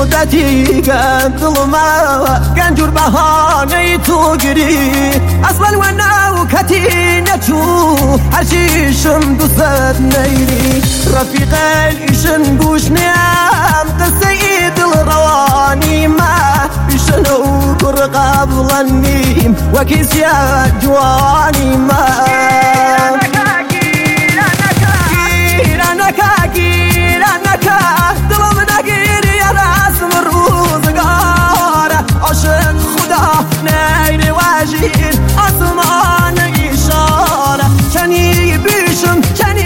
شدتی دلما گنجور بهانه تو گری اصلا و نو کتی نچو هرچیشم دوست نیری رفیق ایشن گوش نیم قصه ای دل روانی ما بیشنو در قبلنیم و کسیا جوانی ما عاشق خدا نیر واجیر آسمان ایشانه چنی بیشم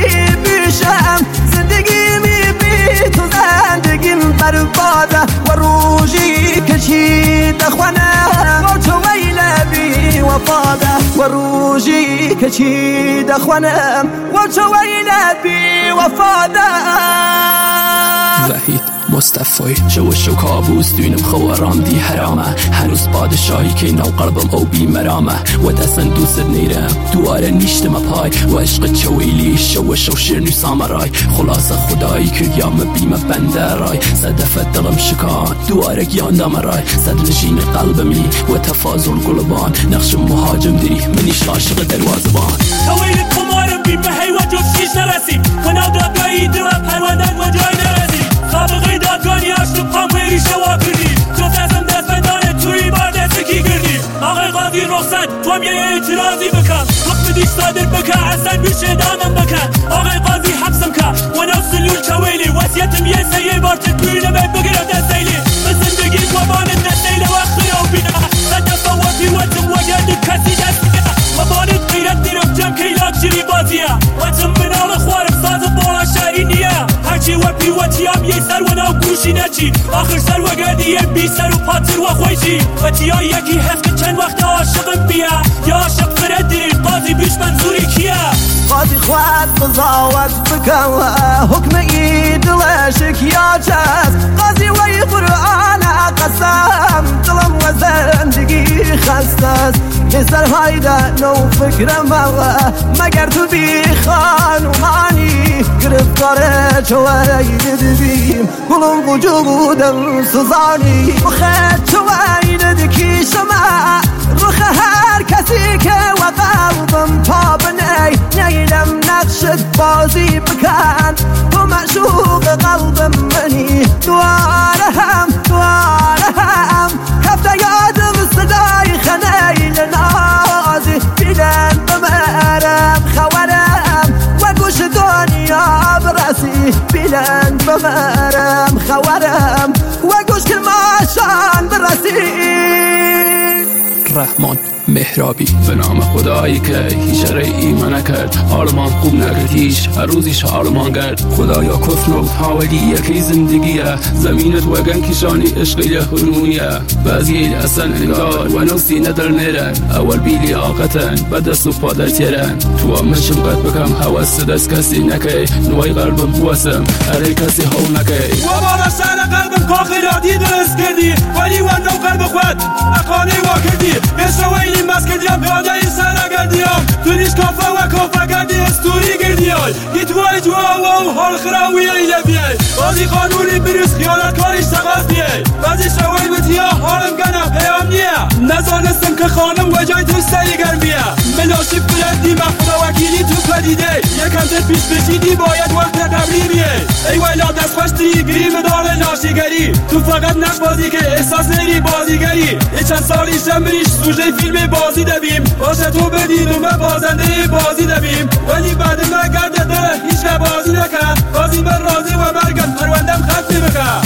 زندگی می بی تو زندگیم برباده و روزی کشید خونه و تو ویل بی وفاده و روزی کشید خونه و تو ویل بی وفاده وحید مصطفی شو کابوس دوینم خوارام دی حرامه هنوز پادشاهی که نو قلبم او بی مرامه و دستن دوست نیرم دواره نیشتم پای و عشق چویلی شو شیرنی سامرای خلاص خدایی کردیم بیم بنده رای صدفت دلم شکان دواره گیاندم رای صد نشین قلبمی و تفاضل قلبان نقش مهاجم دری منیش عاشق دروازبان تویل کمارم بیم به حیوان جفتیش نرسی و نو دادگاهی دلم پروندن و جای نرسی سابقه دادگانی هشتم پامپیری شوا کردی جفت ازم دست بدانه توی بار دستکی کردی آقای قاضی رخصت تو هم یه اعتراضی بکن حکم دیش صادر بکن اصلا بیشه دامم بکن آقای قاضی حبسم کن و نو سلول چویلی وسیعتم یه سیه بار تدبیر نمه بگیرم دستیلی به زندگی وابانم نسیله وقت رو بینا صد دفعه وقتی وقتم وگرد کسی دستیه وابانت غیرت دیرم جم که ایلاک جری بازیه وقتم منال خوارم ساز بالا شهری نیه هرچی و پیوتیم یه سر و نو گوشی نچی آخر سر و گردیه بی سر و پاتر و خویشی و تیا یکی هست که چند وقت عاشقم بیا یا عاشق فردین قاضی بیش منظوری کیه قاضی خواد قضاوت بکن حکم ای دلشک یا چست قاضی وی قرآن قسم دلم و زندگی خسته است یه سرهای نو فکرم مگر تو بی خانومانی گرفتار چوید بیم گلم وجودم سوزانی بخیر چوید کی شما رخ هر کسی که و قلبم پا بنی نیلم نقشت بازی بکن تو معشوق قلبم منی دواره هم هفته یادم صدای خنیل نازی بیلن بمرم خورم و گوش دنیا برسی بیلن بمرم خورم و گوش کلماشان برسی رحمان مهرابی به نام خدایی که هیچ ایمان نکرد حالمان خوب نکرد هیچ هر روزیش حالمان کرد خدایا کفر و حوالی یکی زندگیه زمینت وگن کشانی عشق یخونونیه بعضی اصلا انگار و نوسی ندر نیرن اول بیلی آقتن بعد دست و پادر تیرن تو هم مشم قد بکم حواس دست کسی نکی نوای قلبم بوسم اره کسی هاو نکی و بالا سر قلبم کاخیراتی درست کردی ولی و نو قلب خود اقانی وا کردی بشویلی مسکدیم بیاده این سر گردیم توریش کافه و کافه گردی استوری گردیای گیتوای جوا و حال خراوی ایله بیای بازی قانونی بریز خیالت کاریش تقاس بیای بعضی شوی بتیا حالم گنم پیام نیه نزانستم که خانم و جای تو سریگر بیه ملاشی بلندی مخدا وکیلی تو پدیده یکم تر پیش بشیدی باید وقت قبلی بیه ای ویلا دست خوشتی گیری مدار لاشیگری تو فقط نقش بازی که احساس نیری بازیگری یه چند سالی شمریش سوژه فیلم بازی دویم باشه تو بدید و من بازنده بازی دویم ولی بعد من گرده داره هیچ بازی نکن بازی من راضی و مرگم پروندم خط بکن